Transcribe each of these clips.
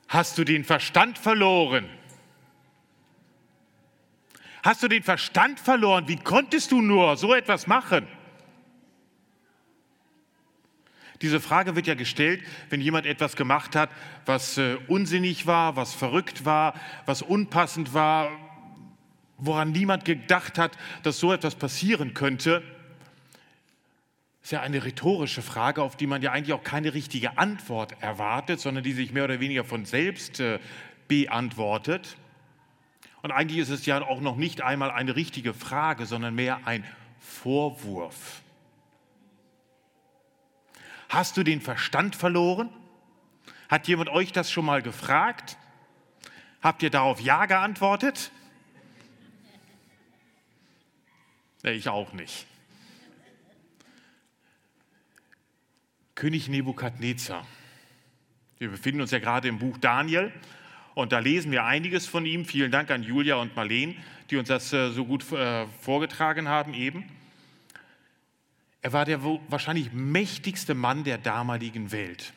Hast du den Verstand verloren? Hast du den Verstand verloren? Wie konntest du nur so etwas machen? Diese Frage wird ja gestellt, wenn jemand etwas gemacht hat, was unsinnig war, was verrückt war, was unpassend war, woran niemand gedacht hat, dass so etwas passieren könnte. Das ist ja eine rhetorische Frage, auf die man ja eigentlich auch keine richtige Antwort erwartet, sondern die sich mehr oder weniger von selbst beantwortet. Und eigentlich ist es ja auch noch nicht einmal eine richtige Frage, sondern mehr ein Vorwurf. Hast du den Verstand verloren? Hat jemand euch das schon mal gefragt? Habt ihr darauf Ja geantwortet? Ich auch nicht. König Nebukadnezar. Wir befinden uns ja gerade im Buch Daniel und da lesen wir einiges von ihm. Vielen Dank an Julia und Marleen, die uns das so gut vorgetragen haben eben. Er war der wahrscheinlich mächtigste Mann der damaligen Welt.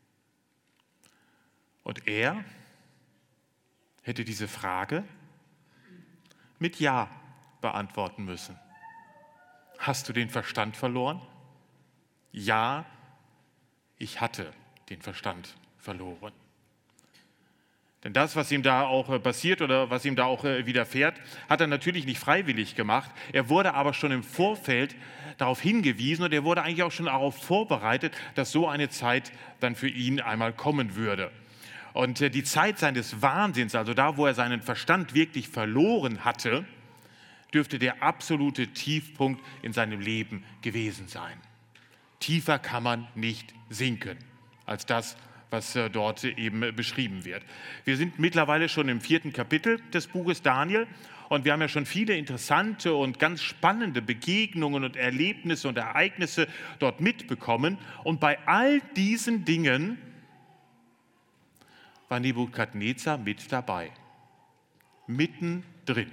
Und er hätte diese Frage mit Ja beantworten müssen. Hast du den Verstand verloren? Ja, ich hatte den Verstand verloren. Denn das, was ihm da auch passiert oder was ihm da auch widerfährt, hat er natürlich nicht freiwillig gemacht. Er wurde aber schon im Vorfeld darauf hingewiesen und er wurde eigentlich auch schon darauf vorbereitet, dass so eine Zeit dann für ihn einmal kommen würde. Und die Zeit seines Wahnsinns, also da, wo er seinen Verstand wirklich verloren hatte, dürfte der absolute Tiefpunkt in seinem Leben gewesen sein. Tiefer kann man nicht sinken als das, was dort eben beschrieben wird. Wir sind mittlerweile schon im 4. Kapitel des Buches Daniel und wir haben ja schon viele interessante und ganz spannende Begegnungen und Erlebnisse und Ereignisse dort mitbekommen. Und bei all diesen Dingen war Nebukadnezar mit dabei. Mittendrin.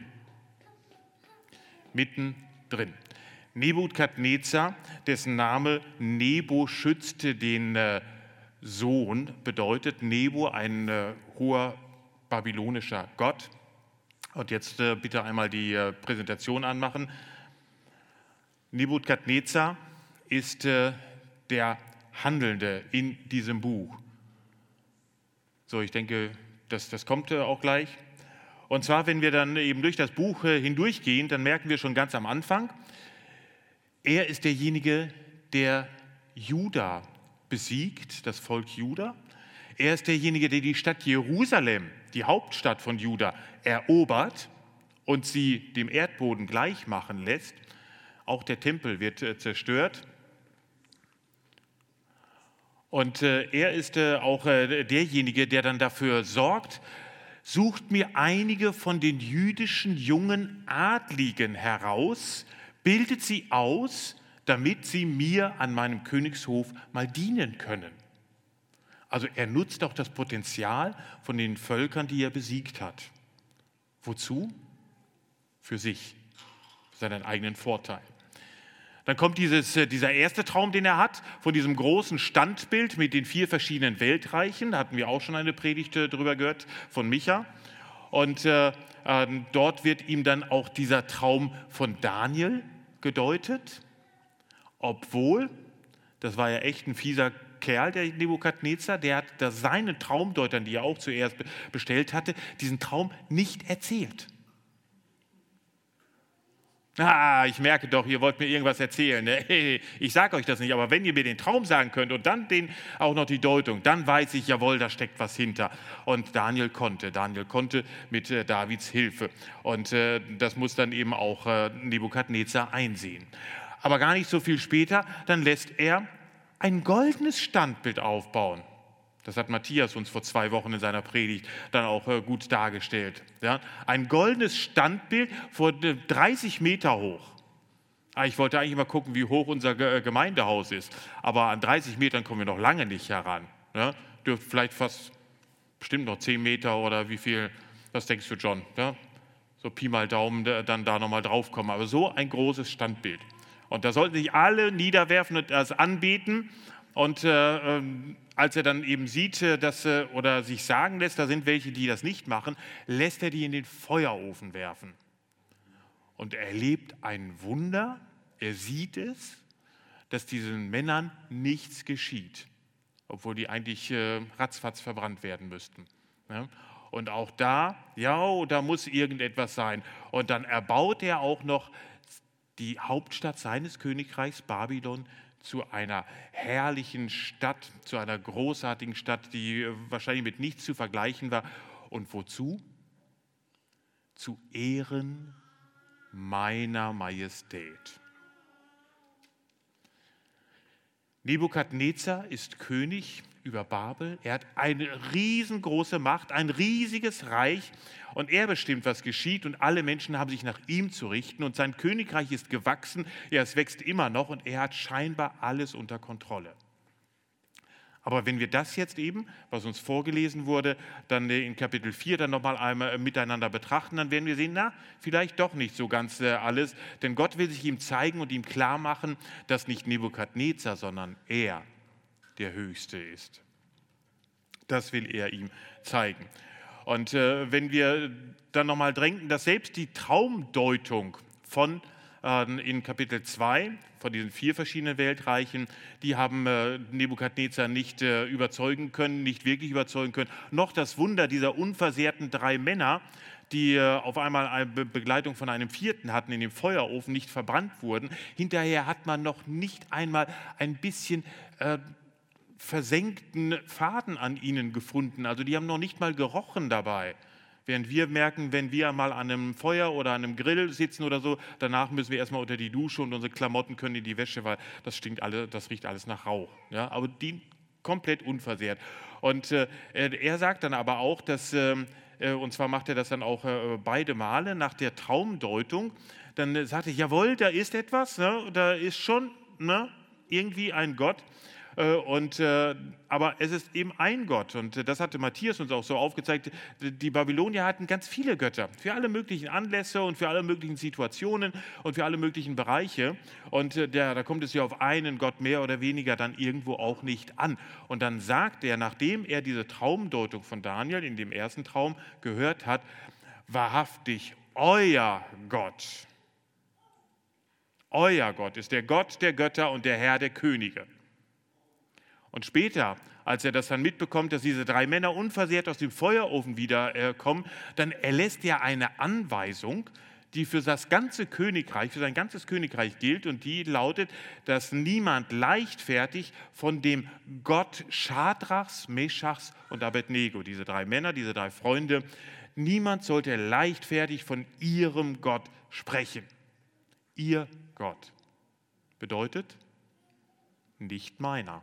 Nebukadnezar, dessen Name Nebo schützte den Sohn, bedeutet Nebo ein hoher babylonischer Gott. Und jetzt bitte einmal die Präsentation anmachen. Nebukadnezar ist der Handelnde in diesem Buch. So, ich denke, das kommt auch gleich. Und zwar, wenn wir dann eben durch das Buch hindurchgehen, dann merken wir schon ganz am Anfang, er ist derjenige, der Juda besiegt, das Volk Juda. Er ist derjenige, der die Stadt Jerusalem, die Hauptstadt von Juda, erobert und sie dem Erdboden gleich machen lässt. Auch der Tempel wird zerstört. Und er ist auch derjenige, der dann dafür sorgt, sucht mir einige von den jüdischen jungen Adligen heraus, bildet sie aus, damit sie mir an meinem Königshof mal dienen können. Also er nutzt auch das Potenzial von den Völkern, die er besiegt hat. Wozu? Für sich, für seinen eigenen Vorteil. Dann kommt dieser erste Traum, den er hat, von diesem großen Standbild mit den 4 verschiedenen Weltreichen. Da hatten wir auch schon eine Predigt drüber gehört von Micha. Und dort wird ihm dann auch dieser Traum von Daniel gedeutet. Obwohl, das war ja echt ein fieser Kerl, der Nebukadnezar, der hat seinen Traumdeutern, die er auch zuerst bestellt hatte, diesen Traum nicht erzählt. Ich merke doch, ihr wollt mir irgendwas erzählen. Ne? Ich sage euch das nicht, aber wenn ihr mir den Traum sagen könnt und dann auch noch die Deutung, dann weiß ich, jawohl, da steckt was hinter. Und Daniel konnte mit Davids Hilfe. Und das muss dann eben auch Nebukadnezar einsehen. Aber gar nicht so viel später, dann lässt er ein goldenes Standbild aufbauen. Das hat Matthias uns vor 2 Wochen in seiner Predigt dann auch gut dargestellt. Ja? Ein goldenes Standbild von 30 Meter hoch. Ich wollte eigentlich mal gucken, wie hoch unser Gemeindehaus ist. Aber an 30 Metern kommen wir noch lange nicht heran. Ja? Dürfte vielleicht bestimmt noch 10 Meter oder wie viel, was denkst du, John? Ja? So Pi mal Daumen dann da nochmal draufkommen. Aber so ein großes Standbild. Und da sollten sich alle niederwerfen und das anbeten. Und als er dann eben sieht, oder sich sagen lässt, da sind welche, die das nicht machen, lässt er die in den Feuerofen werfen. Und er erlebt ein Wunder, er sieht es, dass diesen Männern nichts geschieht, obwohl die eigentlich ratzfatz verbrannt werden müssten. Ja? Und auch da, ja, da muss irgendetwas sein. Und dann erbaut er auch noch die Hauptstadt seines Königreichs Babylon zu einer herrlichen Stadt, zu einer großartigen Stadt, die wahrscheinlich mit nichts zu vergleichen war. Und wozu? Zu Ehren meiner Majestät. Nebukadnezar ist König über Babel. Er hat eine riesengroße Macht, ein riesiges Reich und er bestimmt, was geschieht und alle Menschen haben sich nach ihm zu richten und sein Königreich ist gewachsen, ja, es wächst immer noch und er hat scheinbar alles unter Kontrolle. Aber wenn wir das jetzt eben, was uns vorgelesen wurde, dann in Kapitel 4 dann nochmal einmal miteinander betrachten, dann werden wir sehen, na, vielleicht doch nicht so ganz alles, denn Gott will sich ihm zeigen und ihm klar machen, dass nicht Nebukadnezar, sondern er der Höchste ist. Das will er ihm zeigen. Und wenn wir dann nochmal denken, dass selbst die Traumdeutung von in Kapitel 2 von diesen 4 verschiedenen Weltreichen, die haben Nebukadnezar nicht überzeugen können, nicht wirklich überzeugen können. Noch das Wunder dieser unversehrten 3 Männer, die auf einmal eine Begleitung von einem 4. hatten, in dem Feuerofen nicht verbrannt wurden. Hinterher hat man noch nicht einmal ein bisschen versenkten Faden an ihnen gefunden. Also die haben noch nicht mal gerochen dabei. Während wir merken, wenn wir mal an einem Feuer oder an einem Grill sitzen oder so, danach müssen wir erstmal unter die Dusche und unsere Klamotten können in die Wäsche, weil das riecht alles nach Rauch. Ja? Aber die komplett unversehrt. Und er sagt dann aber auch, dass, und zwar macht er das dann auch beide Male nach der Traumdeutung, dann sagt er, jawohl, da ist etwas, ne? Da ist schon irgendwie ein Gott. Aber es ist eben ein Gott und das hatte Matthias uns auch so aufgezeigt. Die Babylonier hatten ganz viele Götter für alle möglichen Anlässe und für alle möglichen Situationen und für alle möglichen Bereiche und da kommt es ja auf einen Gott mehr oder weniger dann irgendwo auch nicht an. Und dann sagt er, nachdem er diese Traumdeutung von Daniel in dem ersten Traum gehört hat, wahrhaftig euer Gott ist der Gott der Götter und der Herr der Könige. Und später, als er das dann mitbekommt, dass diese 3 Männer unversehrt aus dem Feuerofen wiederkommen, dann erlässt er eine Anweisung, die für das ganze Königreich, für sein ganzes Königreich gilt und die lautet, dass niemand leichtfertig von dem Gott Schadrachs, Meschachs und Abednego, diese 3 Männer, diese 3 Freunde, niemand sollte leichtfertig von ihrem Gott sprechen. Ihr Gott bedeutet nicht meiner.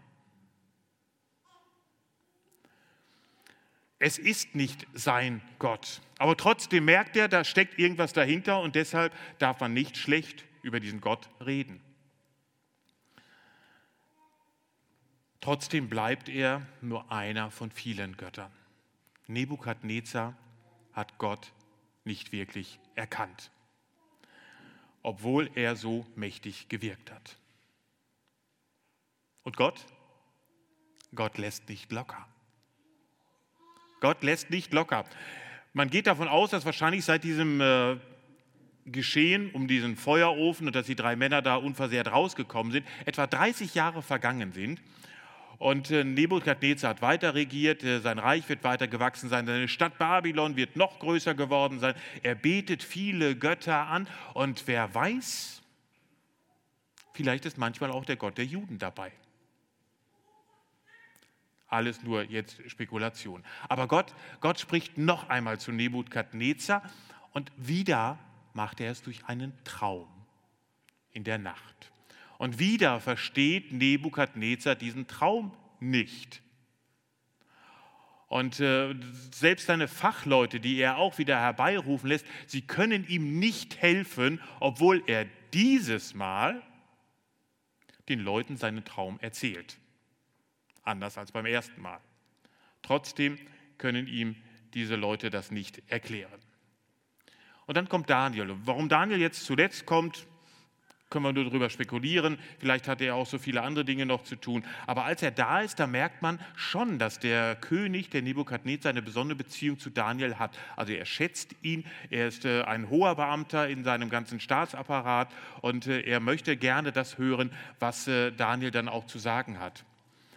Es ist nicht sein Gott. Aber trotzdem merkt er, da steckt irgendwas dahinter und deshalb darf man nicht schlecht über diesen Gott reden. Trotzdem bleibt er nur einer von vielen Göttern. Nebukadnezar hat Gott nicht wirklich erkannt, obwohl er so mächtig gewirkt hat. Und Gott? Gott lässt nicht locker. Gott lässt nicht locker. Man geht davon aus, dass wahrscheinlich seit diesem Geschehen um diesen Feuerofen und dass die 3 Männer da unversehrt rausgekommen sind, etwa 30 Jahre vergangen sind. Und Nebukadnezar hat weiter regiert, sein Reich wird weiter gewachsen sein, seine Stadt Babylon wird noch größer geworden sein. Er betet viele Götter an und wer weiß, vielleicht ist manchmal auch der Gott der Juden dabei. Alles nur jetzt Spekulation. Aber Gott spricht noch einmal zu Nebukadnezar und wieder macht er es durch einen Traum in der Nacht. Und wieder versteht Nebukadnezar diesen Traum nicht. Und selbst seine Fachleute, die er auch wieder herbeirufen lässt, sie können ihm nicht helfen, obwohl er dieses Mal den Leuten seinen Traum erzählt. Anders als beim ersten Mal. Trotzdem können ihm diese Leute das nicht erklären. Und dann kommt Daniel. Und warum Daniel jetzt zuletzt kommt, können wir nur darüber spekulieren. Vielleicht hat er auch so viele andere Dinge noch zu tun. Aber als er da ist, da merkt man schon, dass der König, der Nebukadnezar, eine besondere Beziehung zu Daniel hat. Also er schätzt ihn, er ist ein hoher Beamter in seinem ganzen Staatsapparat und er möchte gerne das hören, was Daniel dann auch zu sagen hat.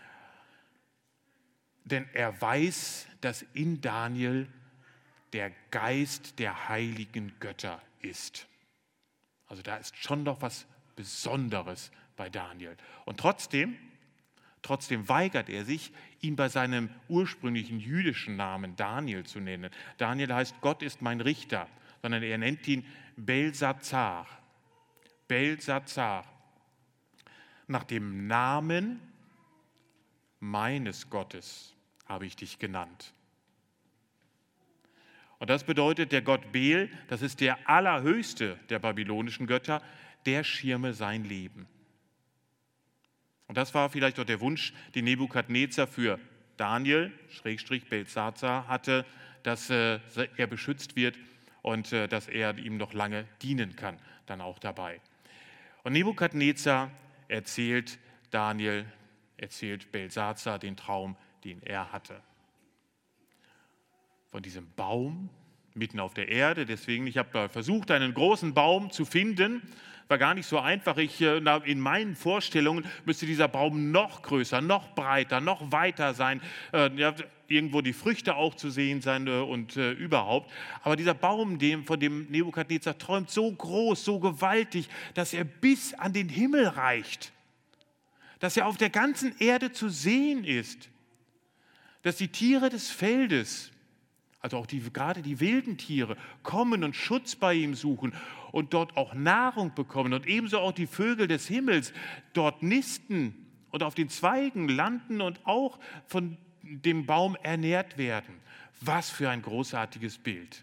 Denn er weiß, dass in Daniel der Geist der heiligen Götter ist. Also da ist schon noch was Besonderes bei Daniel. Und trotzdem weigert er sich, ihn bei seinem ursprünglichen jüdischen Namen Daniel zu nennen. Daniel heißt, Gott ist mein Richter, sondern er nennt ihn Belsatzar. Belsatzar. Nach dem Namen meines Gottes habe ich dich genannt. Und das bedeutet, der Gott Bel, das ist der allerhöchste der babylonischen Götter, der schirme sein Leben. Und das war vielleicht auch der Wunsch, den Nebukadnezar für Daniel, Belsazar, hatte, dass er beschützt wird und dass er ihm noch lange dienen kann, dann auch dabei. Und Nebukadnezar erzählt Belsazar den Traum, den er hatte. Von diesem Baum mitten auf der Erde. Deswegen, ich habe versucht, einen großen Baum zu finden. War gar nicht so einfach. In meinen Vorstellungen müsste dieser Baum noch größer, noch breiter, noch weiter sein. Irgendwo die Früchte auch zu sehen sein und überhaupt. Aber dieser Baum, von dem Nebukadnezar träumt, so groß, so gewaltig, dass er bis an den Himmel reicht. Dass er auf der ganzen Erde zu sehen ist. Dass die Tiere des Feldes, also auch gerade die wilden Tiere, kommen und Schutz bei ihm suchen und dort auch Nahrung bekommen und ebenso auch die Vögel des Himmels dort nisten und auf den Zweigen landen und auch von dem Baum ernährt werden. Was für ein großartiges Bild.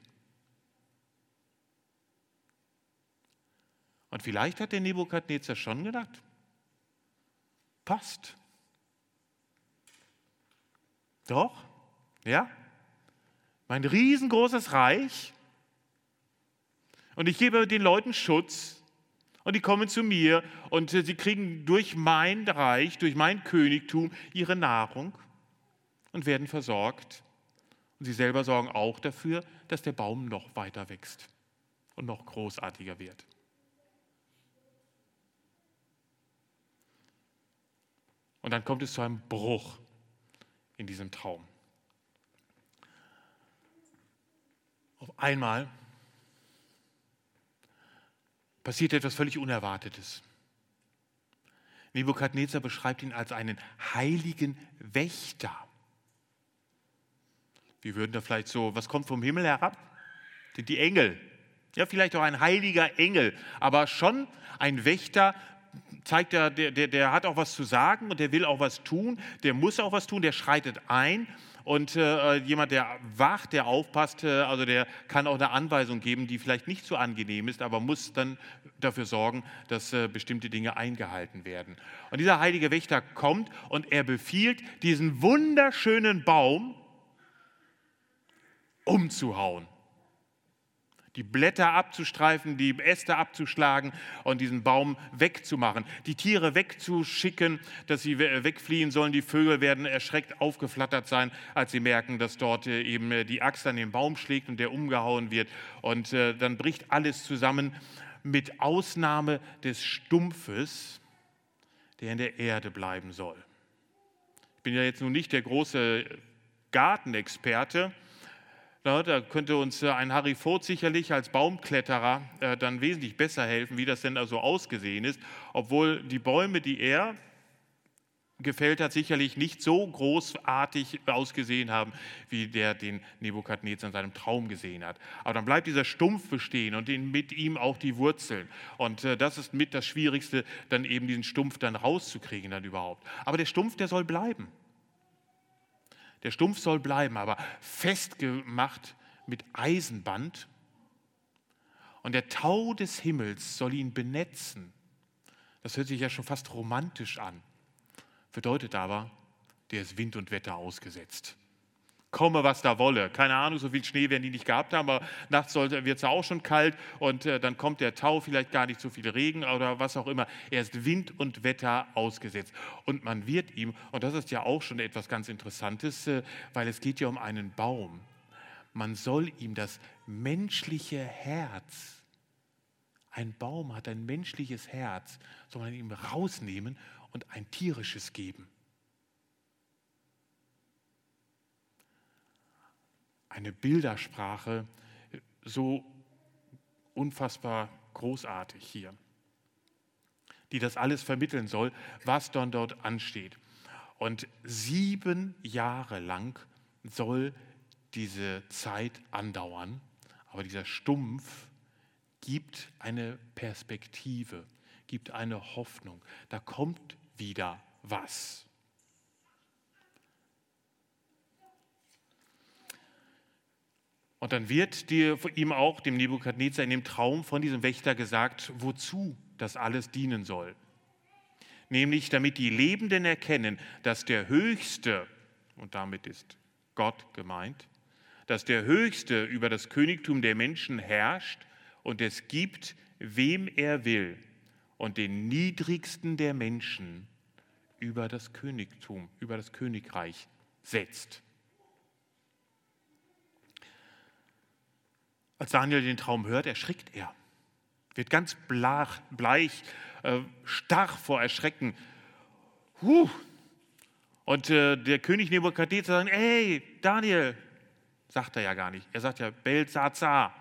Und vielleicht hat der Nebukadnezar schon gedacht, passt. Doch, ja, mein riesengroßes Reich und ich gebe den Leuten Schutz und die kommen zu mir und sie kriegen durch mein Reich, durch mein Königtum ihre Nahrung und werden versorgt. Und sie selber sorgen auch dafür, dass der Baum noch weiter wächst und noch großartiger wird. Und dann kommt es zu einem Bruch in diesem Traum. Auf einmal passiert etwas völlig Unerwartetes. Nebukadnezar beschreibt ihn als einen heiligen Wächter. Wir würden da vielleicht so, was kommt vom Himmel herab? Die Engel. Ja, vielleicht auch ein heiliger Engel, aber schon ein Wächter, zeigt der hat auch was zu sagen und der will auch was tun, der muss auch was tun, der schreitet ein und jemand, der wacht, der aufpasst, also der kann auch eine Anweisung geben, die vielleicht nicht so angenehm ist, aber muss dann dafür sorgen, dass bestimmte Dinge eingehalten werden. Und dieser heilige Wächter kommt und er befiehlt, diesen wunderschönen Baum umzuhauen. Die Blätter abzustreifen, die Äste abzuschlagen und diesen Baum wegzumachen. Die Tiere wegzuschicken, dass sie wegfliehen sollen. Die Vögel werden erschreckt aufgeflattert sein, als sie merken, dass dort eben die Axt an den Baum schlägt und der umgehauen wird. Und dann bricht alles zusammen, mit Ausnahme des Stumpfes, der in der Erde bleiben soll. Ich bin ja jetzt nun nicht der große Gartenexperte. Ja, da könnte uns ein Harry Vogt sicherlich als Baumkletterer dann wesentlich besser helfen, wie das denn da so ausgesehen ist, obwohl die Bäume, die er gefällt hat, sicherlich nicht so großartig ausgesehen haben, wie den Nebukadnezar in seinem Traum gesehen hat. Aber dann bleibt dieser Stumpf bestehen und mit ihm auch die Wurzeln. Und das ist mit das Schwierigste, dann eben diesen Stumpf dann rauszukriegen dann überhaupt. Aber der Stumpf, der soll bleiben. Der Stumpf soll bleiben, aber festgemacht mit Eisenband. Und der Tau des Himmels soll ihn benetzen. Das hört sich ja schon fast romantisch an. Bedeutet aber, der ist Wind und Wetter ausgesetzt. komme, was da wolle. Keine Ahnung, so viel Schnee werden die nicht gehabt haben, aber nachts wird es ja auch schon kalt und dann kommt der Tau, vielleicht gar nicht so viel Regen oder was auch immer. Er ist Wind und Wetter ausgesetzt. Und man wird ihm, und das ist ja auch schon etwas ganz Interessantes, weil es geht ja um einen Baum, man soll ihm das menschliche Herz, ein Baum hat ein menschliches Herz, soll man ihm rausnehmen und ein tierisches geben. Eine Bildersprache, so unfassbar großartig hier, die das alles vermitteln soll, was dann dort ansteht. Und 7 Jahre lang soll diese Zeit andauern, aber dieser Stumpf gibt eine Perspektive, gibt eine Hoffnung. Da kommt wieder was. Und dann wird ihm auch, dem Nebukadnezar, in dem Traum von diesem Wächter gesagt, wozu das alles dienen soll. Nämlich, damit die Lebenden erkennen, dass der Höchste, und damit ist Gott gemeint, dass der Höchste über das Königtum der Menschen herrscht und es gibt, wem er will, und den Niedrigsten der Menschen über das Königtum, über das Königreich setzt. Als Daniel den Traum hört, erschrickt er, wird ganz bleich, starr vor Erschrecken. Und der König Nebukadnezar sagt, hey, Daniel, sagt er ja gar nicht, er sagt ja Belsatzar,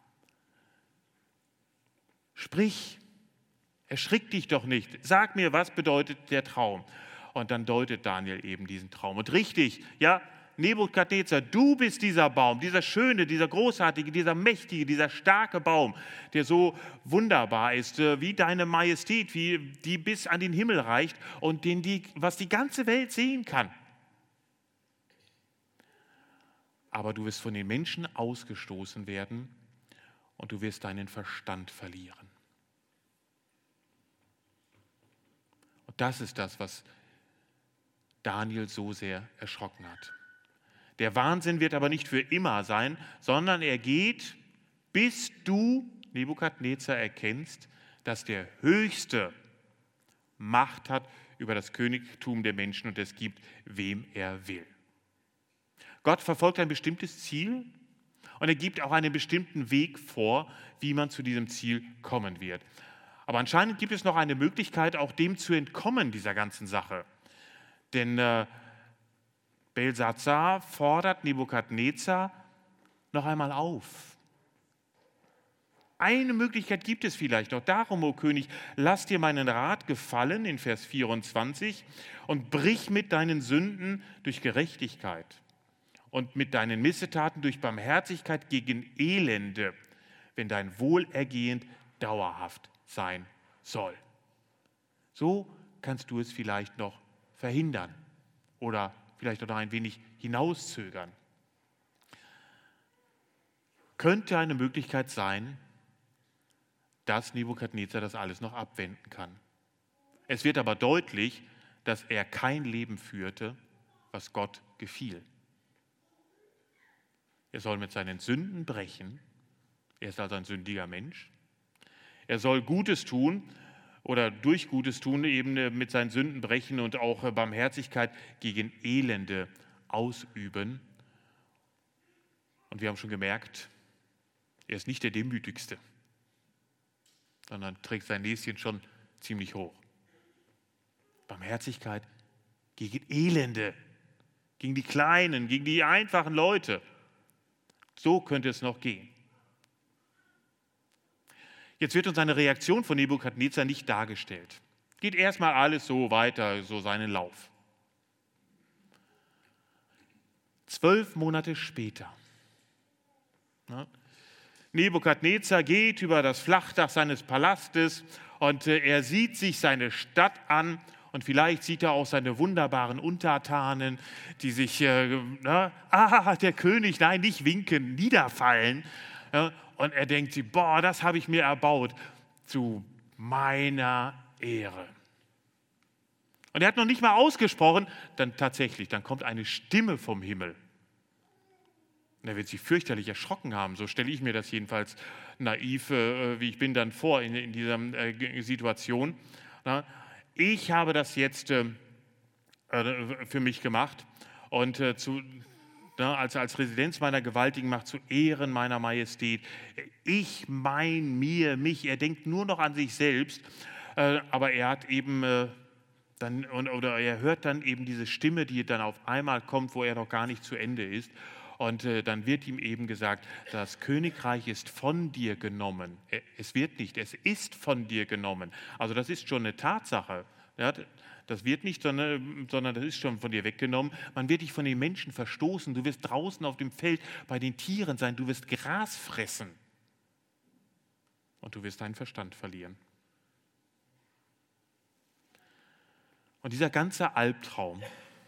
sprich, erschrick dich doch nicht, sag mir, was bedeutet der Traum? Und dann deutet Daniel eben diesen Traum. Und richtig, ja, Nebukadnezar, du bist dieser Baum, dieser schöne, dieser großartige, dieser mächtige, dieser starke Baum, der so wunderbar ist, wie deine Majestät, wie die bis an den Himmel reicht und was die ganze Welt sehen kann. Aber du wirst von den Menschen ausgestoßen werden und du wirst deinen Verstand verlieren. Und das ist das, was Daniel so sehr erschrocken hat. Der Wahnsinn wird aber nicht für immer sein, sondern er geht, bis du, Nebukadnezar, erkennst, dass der Höchste Macht hat über das Königtum der Menschen und es gibt, wem er will. Gott verfolgt ein bestimmtes Ziel und er gibt auch einen bestimmten Weg vor, wie man zu diesem Ziel kommen wird. Aber anscheinend gibt es noch eine Möglichkeit, auch dem zu entkommen, dieser ganzen Sache. Denn Belsatzar fordert Nebukadnezar noch einmal auf. Eine Möglichkeit gibt es vielleicht noch. Darum, o König, lass dir meinen Rat gefallen, in Vers 24, und brich mit deinen Sünden durch Gerechtigkeit und mit deinen Missetaten durch Barmherzigkeit gegen Elende, wenn dein Wohlergehen dauerhaft sein soll. So kannst du es vielleicht noch verhindern oder vielleicht noch ein wenig hinauszögern. Könnte eine Möglichkeit sein, dass Nebukadnezar das alles noch abwenden kann. Es wird aber deutlich, dass er kein Leben führte, was Gott gefiel. Er soll mit seinen Sünden brechen. Er ist also ein sündiger Mensch. Er soll Gutes tun oder durch Gutes tun eben mit seinen Sünden brechen und auch Barmherzigkeit gegen Elende ausüben. Und wir haben schon gemerkt, er ist nicht der Demütigste, sondern trägt sein Näschen schon ziemlich hoch. Barmherzigkeit gegen Elende, gegen die Kleinen, gegen die einfachen Leute. So könnte es noch gehen. Jetzt wird uns eine Reaktion von Nebukadnezar nicht dargestellt. Geht erstmal alles so weiter, so seinen Lauf. 12 Monate später. Nebukadnezar geht über das Flachdach seines Palastes und er sieht sich seine Stadt an und vielleicht sieht er auch seine wunderbaren Untertanen, die sich, der König, nein, nicht winken, niederfallen. Und er denkt sich, boah, das habe ich mir erbaut zu meiner Ehre. Und er hat noch nicht mal ausgesprochen, dann kommt eine Stimme vom Himmel. Und er wird sich fürchterlich erschrocken haben. So stelle ich mir das jedenfalls naiv, wie ich bin, dann vor in dieser Situation. Na, ich habe das jetzt für mich gemacht und als Residenz meiner gewaltigen Macht zu Ehren meiner Majestät. Ich, mich, er denkt nur noch an sich selbst, aber er hat eben oder er hört dann eben diese Stimme, die dann auf einmal kommt, wo er noch gar nicht zu Ende ist. Und dann wird ihm eben gesagt, das Königreich ist von dir genommen. Es ist von dir genommen. Also das ist schon eine Tatsache. Ja, das wird nicht, sondern das ist schon von dir weggenommen. Man wird dich von den Menschen verstoßen. Du wirst draußen auf dem Feld bei den Tieren sein. Du wirst Gras fressen. Und du wirst deinen Verstand verlieren. Und dieser ganze Albtraum,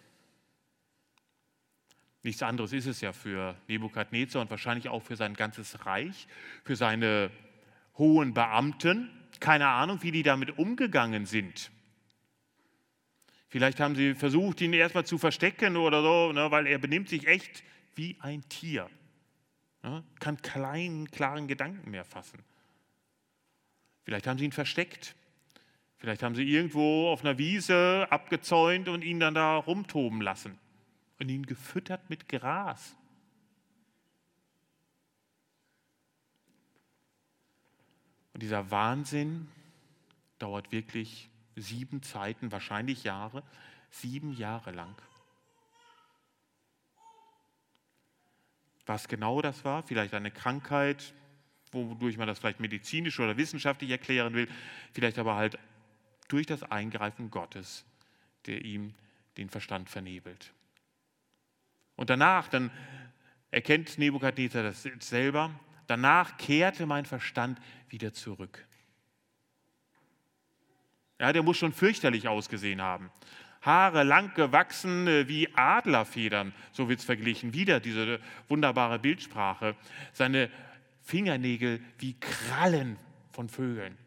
nichts anderes ist es ja für Nebukadnezar und wahrscheinlich auch für sein ganzes Reich, für seine hohen Beamten. Keine Ahnung, wie die damit umgegangen sind. Vielleicht haben sie versucht, ihn erstmal zu verstecken oder so, ne, weil er benimmt sich echt wie ein Tier. Ne, kann keinen klaren Gedanken mehr fassen. Vielleicht haben sie ihn versteckt. Vielleicht haben sie irgendwo auf einer Wiese abgezäunt und ihn dann da rumtoben lassen. Und ihn gefüttert mit Gras. Und dieser Wahnsinn dauert wirklich 7 Zeiten, wahrscheinlich Jahre, 7 Jahre lang. Was genau das war, vielleicht eine Krankheit, wodurch man das vielleicht medizinisch oder wissenschaftlich erklären will, vielleicht aber halt durch das Eingreifen Gottes, der ihm den Verstand vernebelt. Und danach, dann erkennt Nebukadnezar das selber, danach kehrte mein Verstand wieder zurück. Ja, der muss schon fürchterlich ausgesehen haben. Haare lang gewachsen wie Adlerfedern, so wird es verglichen. Wieder diese wunderbare Bildsprache. Seine Fingernägel wie Krallen von Vögeln.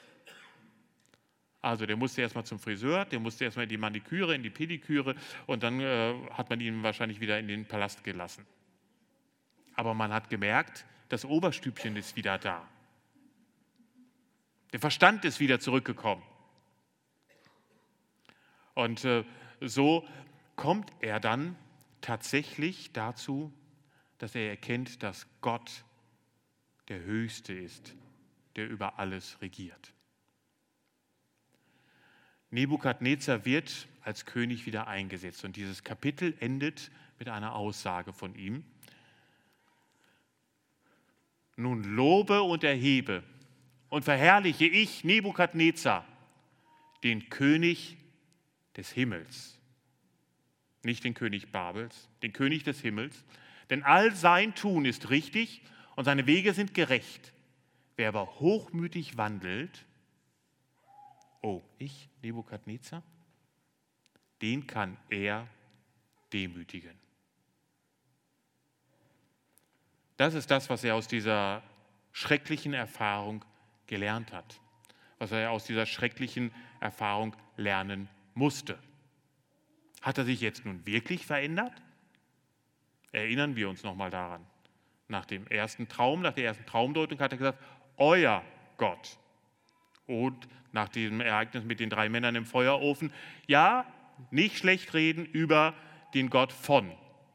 Also der musste erstmal zum Friseur, der musste erstmal in die Maniküre, in die Pediküre und dann hat man ihn wahrscheinlich wieder in den Palast gelassen. Aber man hat gemerkt, das Oberstübchen ist wieder da. Der Verstand ist wieder zurückgekommen. Und so kommt er dann tatsächlich dazu, dass er erkennt, dass Gott der Höchste ist, der über alles regiert. Nebukadnezar wird als König wieder eingesetzt und dieses Kapitel endet mit einer Aussage von ihm. Nun lobe und erhebe und verherrliche ich, Nebukadnezar, den König des Himmels. Nicht den König Babels, den König des Himmels. Denn all sein Tun ist richtig und seine Wege sind gerecht. Wer aber hochmütig wandelt, ich, Nebukadnezar, den kann er demütigen. Das ist das, was er aus dieser schrecklichen Erfahrung gelernt hat, was er aus dieser schrecklichen Erfahrung lernen musste. Hat er sich jetzt nun wirklich verändert? Erinnern wir uns nochmal daran. Nach der ersten Traumdeutung hat er gesagt, euer Gott. Und nach diesem Ereignis mit den 3 Männern im Feuerofen, ja, nicht schlecht reden über den Gott von.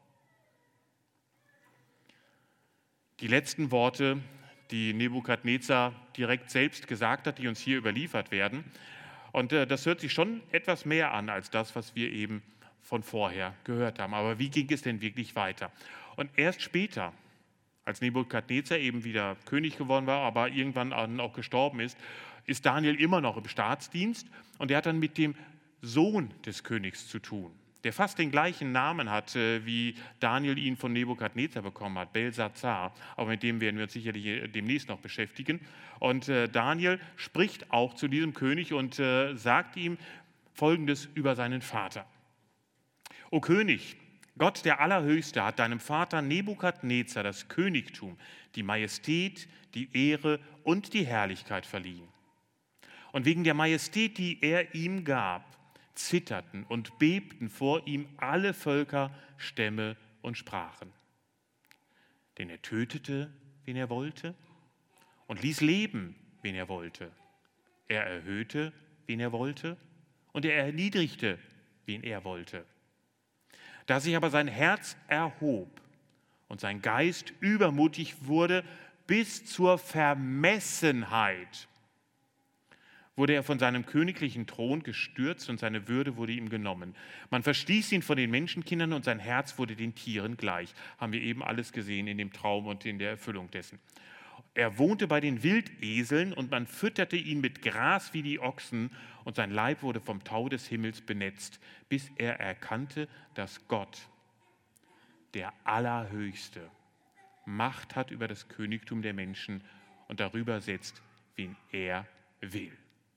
Die letzten Worte, die Nebukadnezar direkt selbst gesagt hat, die uns hier überliefert werden. Und das hört sich schon etwas mehr an als das, was wir eben von vorher gehört haben. Aber wie ging es denn wirklich weiter? Und erst später, als Nebukadnezar eben wieder König geworden war, aber irgendwann auch gestorben ist, ist Daniel immer noch im Staatsdienst und er hat dann mit dem Sohn des Königs zu tun, der fast den gleichen Namen hat, wie Daniel ihn von Nebukadnezar bekommen hat, Belsatzar, aber mit dem werden wir uns sicherlich demnächst noch beschäftigen. Und Daniel spricht auch zu diesem König und sagt ihm Folgendes über seinen Vater. O König, Gott der Allerhöchste hat deinem Vater Nebukadnezar das Königtum, die Majestät, die Ehre und die Herrlichkeit verliehen. Und wegen der Majestät, die er ihm gab, zitterten und bebten vor ihm alle Völker, Stämme und Sprachen. Denn er tötete, wen er wollte, und ließ leben, wen er wollte. Er erhöhte, wen er wollte, und er erniedrigte, wen er wollte. Da sich aber sein Herz erhob und sein Geist übermutig wurde bis zur Vermessenheit, wurde er von seinem königlichen Thron gestürzt und seine Würde wurde ihm genommen. Man verstieß ihn von den Menschenkindern und sein Herz wurde den Tieren gleich. Haben wir eben alles gesehen in dem Traum und in der Erfüllung dessen. Er wohnte bei den Wildeseln und man fütterte ihn mit Gras wie die Ochsen und sein Leib wurde vom Tau des Himmels benetzt, bis er erkannte, dass Gott, der Allerhöchste, Macht hat über das Königtum der Menschen und darüber setzt, wen er will.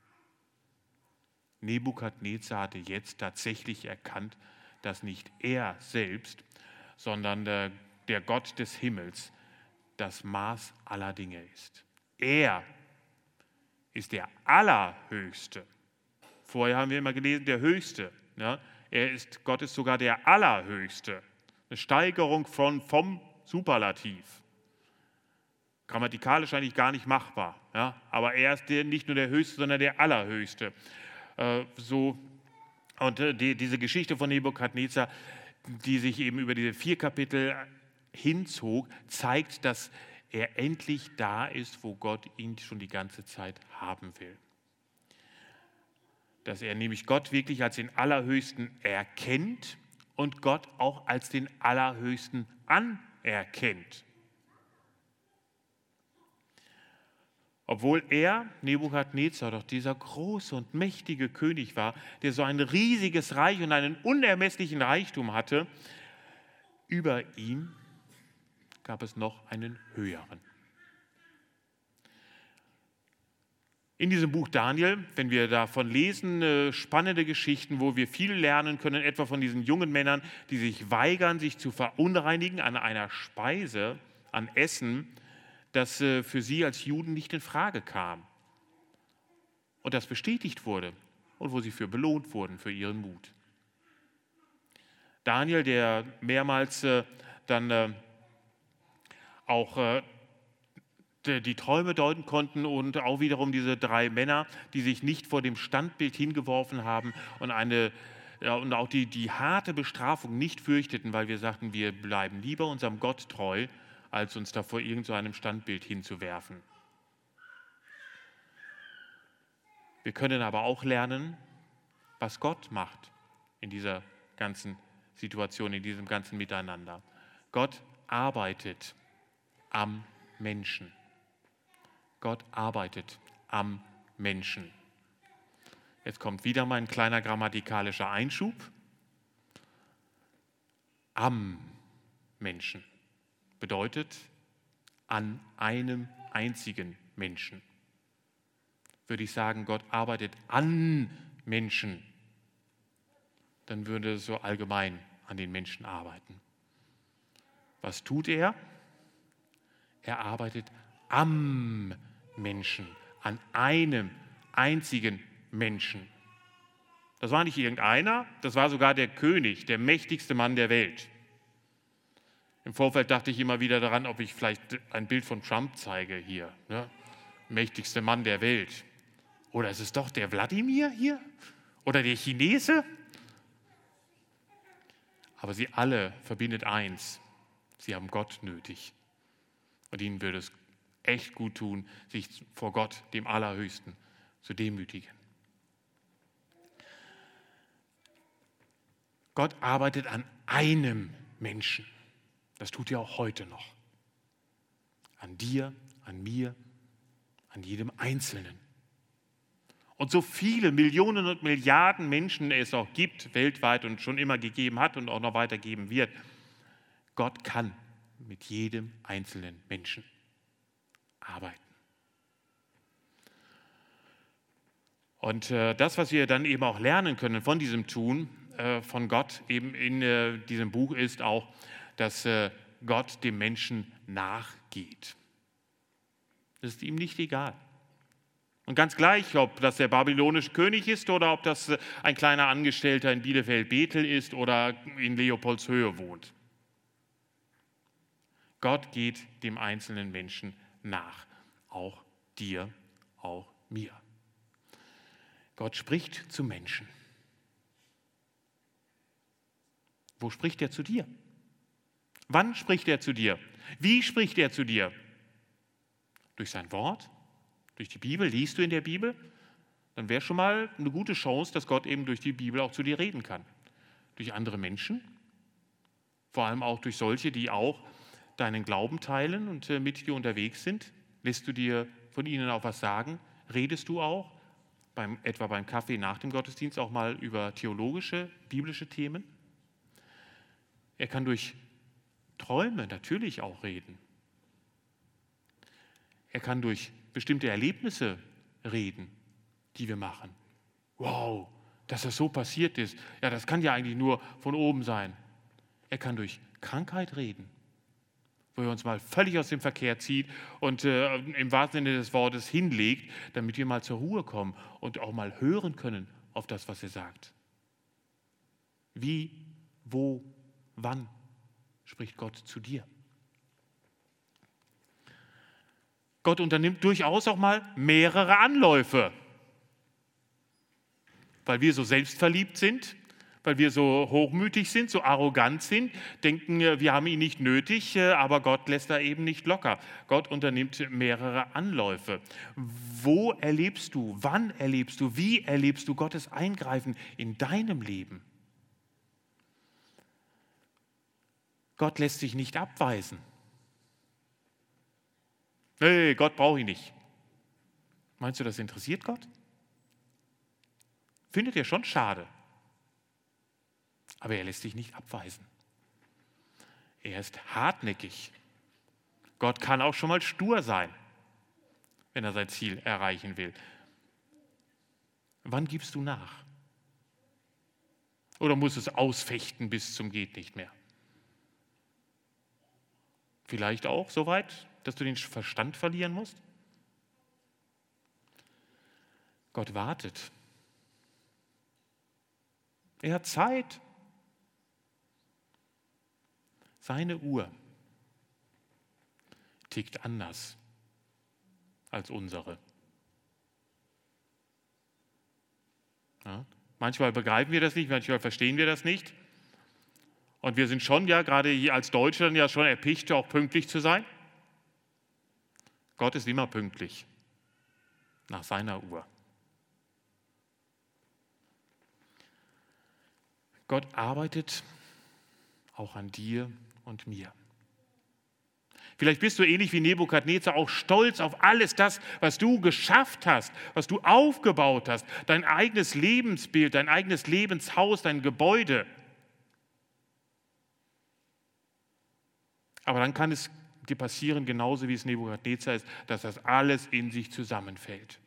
Nebukadnezar hatte jetzt tatsächlich erkannt, dass nicht er selbst, sondern der Gott des Himmels das Maß aller Dinge ist. Er ist der Allerhöchste. Vorher haben wir immer gelesen, der Höchste. Ja? Gott ist sogar der Allerhöchste. Eine Steigerung vom Superlativ. Grammatikalisch eigentlich gar nicht machbar. Ja? Aber er ist nicht nur der Höchste, sondern der Allerhöchste. Diese Geschichte von Nebukadnezar, die sich eben über diese 4 Kapitel hinzog, zeigt, dass er endlich da ist, wo Gott ihn schon die ganze Zeit haben will. Dass er nämlich Gott wirklich als den Allerhöchsten erkennt und Gott auch als den Allerhöchsten anerkennt. Obwohl er, Nebukadnezar, doch dieser große und mächtige König war, der so ein riesiges Reich und einen unermesslichen Reichtum hatte, über ihm gab es noch einen höheren. In diesem Buch Daniel, wenn wir davon lesen, spannende Geschichten, wo wir viel lernen können, etwa von diesen jungen Männern, die sich weigern, sich zu verunreinigen an einer Speise, an Essen, das für sie als Juden nicht in Frage kam und das bestätigt wurde und wo sie für belohnt wurden für ihren Mut. Daniel, der mehrmals auch die Träume deuten konnten und auch wiederum diese 3 Männer, die sich nicht vor dem Standbild hingeworfen haben und auch die harte Bestrafung nicht fürchteten, weil wir sagten, wir bleiben lieber unserem Gott treu, als uns da vor irgendeinem Standbild hinzuwerfen. Wir können aber auch lernen, was Gott macht in dieser ganzen Situation, in diesem ganzen Miteinander. Gott arbeitet am Menschen. Gott arbeitet am Menschen. Jetzt kommt wieder mal ein kleiner grammatikalischer Einschub. Am Menschen bedeutet an einem einzigen Menschen. Würde ich sagen, Gott arbeitet an Menschen, dann würde es so allgemein an den Menschen arbeiten. Was tut er? Er arbeitet am Menschen, an einem einzigen Menschen. Das war nicht irgendeiner, das war sogar der König, der mächtigste Mann der Welt. Im Vorfeld dachte ich immer wieder daran, ob ich vielleicht ein Bild von Trump zeige hier. Ne? Mächtigste Mann der Welt. Oder ist es doch der Wladimir hier? Oder der Chinese? Aber sie alle verbindet eins. Sie haben Gott nötig. Und ihnen würde es echt gut tun, sich vor Gott, dem Allerhöchsten, zu demütigen. Gott arbeitet an einem Menschen. Das tut er auch heute noch. An dir, an mir, an jedem Einzelnen. Und so viele Millionen und Milliarden Menschen es auch gibt, weltweit und schon immer gegeben hat und auch noch weitergeben wird, Gott kann mit jedem einzelnen Menschen arbeiten. Und das, was wir dann eben auch lernen können von diesem Tun von Gott eben in diesem Buch ist auch, dass Gott dem Menschen nachgeht. Das ist ihm nicht egal. Und ganz gleich, ob das der babylonische König ist oder ob das ein kleiner Angestellter in Bielefeld-Bethel ist oder in Leopoldshöhe wohnt. Gott geht dem einzelnen Menschen nach, auch dir, auch mir. Gott spricht zu Menschen. Wo spricht er zu dir? Wann spricht er zu dir? Wie spricht er zu dir? Durch sein Wort? Durch die Bibel? Liest du in der Bibel? Dann wäre schon mal eine gute Chance, dass Gott eben durch die Bibel auch zu dir reden kann. Durch andere Menschen, vor allem auch durch solche, die auch deinen Glauben teilen und mit dir unterwegs sind. Lässt du dir von ihnen auch was sagen? Redest du auch, etwa beim Kaffee nach dem Gottesdienst, auch mal über theologische, biblische Themen? Er kann durch Träume natürlich auch reden. Er kann durch bestimmte Erlebnisse reden, die wir machen. Wow, dass das so passiert ist. Ja, das kann ja eigentlich nur von oben sein. Er kann durch Krankheit reden, wo er uns mal völlig aus dem Verkehr zieht und im wahrsten Sinne des Wortes hinlegt, damit wir mal zur Ruhe kommen und auch mal hören können auf das, was er sagt. Wie, wo, wann spricht Gott zu dir? Gott unternimmt durchaus auch mal mehrere Anläufe, weil wir so selbstverliebt sind, weil wir so hochmütig sind, so arrogant sind, denken, wir haben ihn nicht nötig, aber Gott lässt da eben nicht locker. Gott unternimmt mehrere Anläufe. Wo erlebst du, wann erlebst du, wie erlebst du Gottes Eingreifen in deinem Leben? Gott lässt sich nicht abweisen. Nee, Gott brauche ich nicht. Meinst du, das interessiert Gott? Findet er schon schade. Aber er lässt sich nicht abweisen. Er ist hartnäckig. Gott kann auch schon mal stur sein, wenn er sein Ziel erreichen will. Wann gibst du nach? Oder musst du es ausfechten bis zum geht nicht mehr? Vielleicht auch so weit, dass du den Verstand verlieren musst? Gott wartet. Er hat Zeit. Seine Uhr tickt anders als unsere. Ja? Manchmal begreifen wir das nicht, manchmal verstehen wir das nicht. Und wir sind schon ja, gerade hier als Deutsche, ja schon erpicht, auch pünktlich zu sein. Gott ist immer pünktlich, nach seiner Uhr. Gott arbeitet auch an dir und mir. Vielleicht bist du ähnlich wie Nebukadnezar auch stolz auf alles das, was du geschafft hast, was du aufgebaut hast, dein eigenes Lebensbild, dein eigenes Lebenshaus, dein Gebäude. Aber dann kann es dir passieren, genauso wie es Nebukadnezar ist, dass das alles in sich zusammenfällt.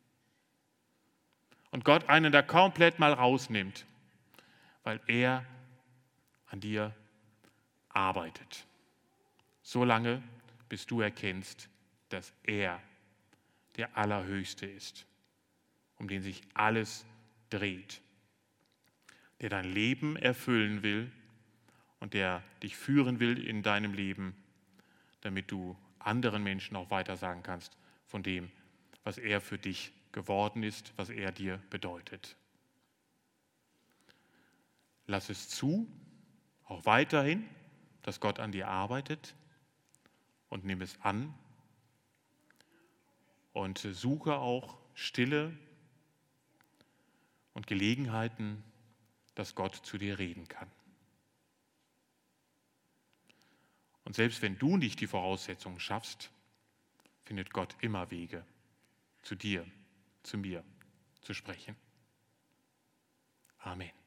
Und Gott einen da komplett mal rausnimmt, weil er an dir arbeitet. So lange, bis du erkennst, dass er der Allerhöchste ist, um den sich alles dreht, der dein Leben erfüllen will und der dich führen will in deinem Leben, damit du anderen Menschen auch weiter sagen kannst von dem, was er für dich geworden ist, was er dir bedeutet. Lass es zu, auch weiterhin, dass Gott an dir arbeitet, und nimm es an und suche auch Stille und Gelegenheiten, dass Gott zu dir reden kann. Und selbst wenn du nicht die Voraussetzungen schaffst, findet Gott immer Wege, zu dir, zu mir zu sprechen. Amen.